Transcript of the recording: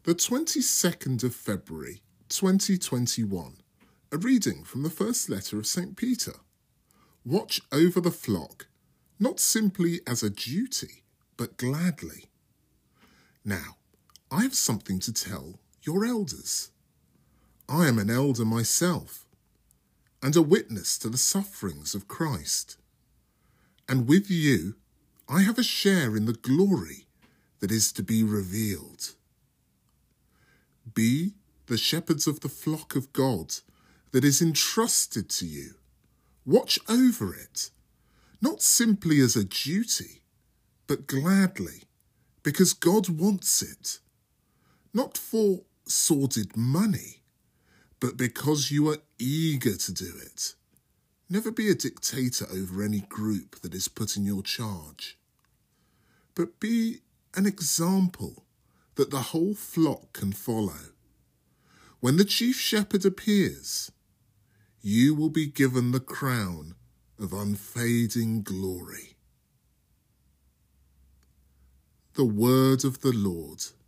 The 22nd of February, 2021, a reading from the first letter of St. Peter. Watch over the flock, not simply as a duty, but gladly. Now, I have something to tell your elders. I am an elder myself, and a witness to the sufferings of Christ. And with you, I have a share in the glory that is to be revealed. Be the shepherds of the flock of God that is entrusted to you. Watch over it, not simply as a duty, but gladly, because God wants it. Not for sordid money, but because you are eager to do it. Never be a dictator over any group that is put in your charge, but be an example that the whole flock can follow. When the chief shepherd appears, you will be given the crown of unfading glory. The word of the Lord.